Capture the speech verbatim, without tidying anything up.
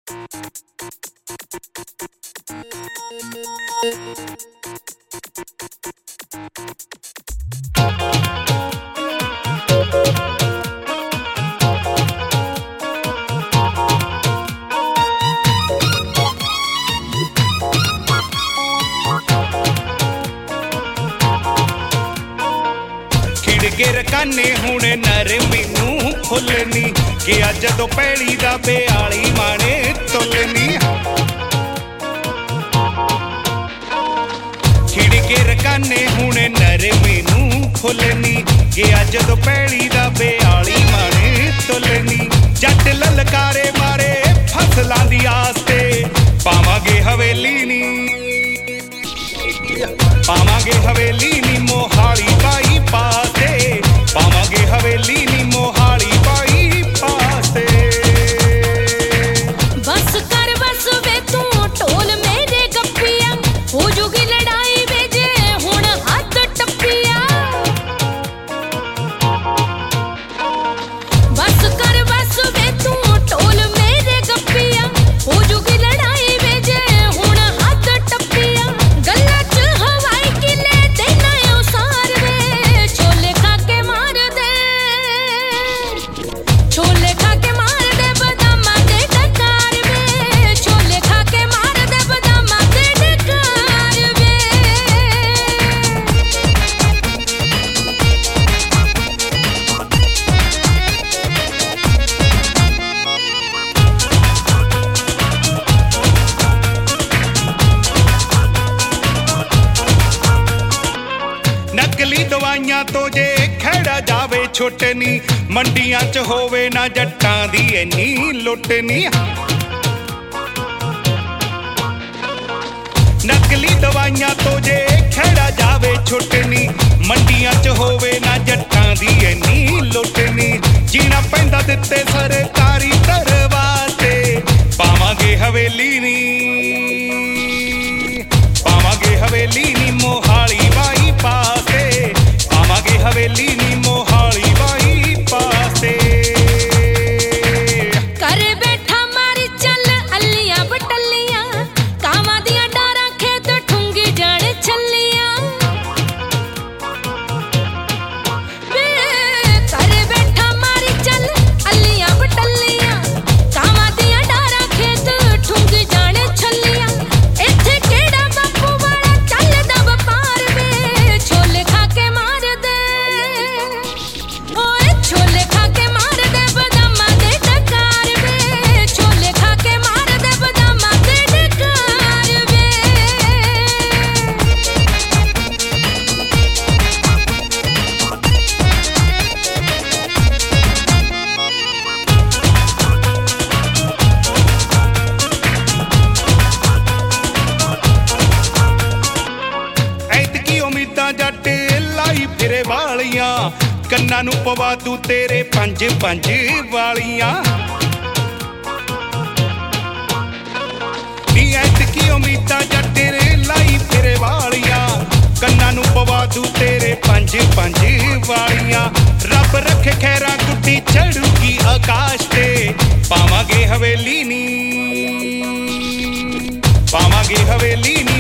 गिर काने हुणे नर मैनू फुलनी गया जदों पैड़ी दा बेआली माने तुलनी खिड़ गिर काने हुणे नर मैनू फुलनी गया जदों पैड़ी दा बेआली माने तुलनी जट ललकारे मारे फसलां दी आस्ते पावांगे हवेली नी पावांगे हवेली नी मोहाली पाई पासे पावांगे हवेली नी मोहाली पाई पासे बस कर बस वे तू ढोल मेरे गप्पिया हो जूगी लड़ाई वे जे हुण हद टप्पिया बस कर बस वे तू ढोल मेरे गप्पिया हो जूगी लड़ाई वे जे हुण हद टप्पिया गल्ला च हवाई किले देना ओ सार वे छोले खा के मार दे छोले खा के मार दे बदामा दे डकार वे छोले खा के मार दे बदामा दे डकार वे नकली दवाइयां तो जे खड़ा जावे छुटनी मंडियां च होवे ना जट्टां दी इन्नी लुटनी नकली दवाइयां तो जे खड़ा जावे छुटनी मंडियां च होवे ना जट्टां दी इन्नी लुटनी जीना पैंदा दित्ते सरकारी दरवाजे पावांगे हवेली नी पावांगे हवेली नी मोहाली बाई पासे पावांगे हवेली नी मोहाली बाई पासे कर बैठा मारी चल अल्लियां बटल्लियां कावां दियां डारां खेत ठुंगी जाने छल्लियां वे कर बैठा मारी चल अल्लियां बटल्लियां कावां दियां डारां खेत ठुंगी जाने छल्लियां इत्थे केड़ा बापू वाला चलदा वपार वे छोले खा के मार दे ओए छोले खा के मार दे बदामा दे डकार वे छोले खा के मार दे बदामा दे डकार वे ऐतकी उम्मीदां जट लाई फिरे वालियां ਕੰਨਾਂ ਨੂੰ ਪਵਾ ਦੂ ਤੇਰੇ ਪੰਜ ਪੰਜ ਵਾਲੀਆਂ ਨੀ ਐਤਕੀ ਉਮੀਦਾਂ ਜੱਟ ਲਾਈ ਫਿਰੇ ਵਾਲੀਆਂ ਕੰਨਾਂ ਨੂੰ ਪਵਾ ਦੂ ਤੇਰੇ ਪੰਜ ਪੰਜ ਵਾਲੀਆਂ ਰੱਬ ਰੱਖੇ ਖੈਰਾਂ ਗੁੱਡੀ ਚੜੂਗੀ ਆਕਾਸ਼ ਤੇ ਪਾਵਾਂਗੇ ਹਵੇਲੀ ਨੀ ਪਾਵਾਂਗੇ ਹਵੇਲੀ ਨੀ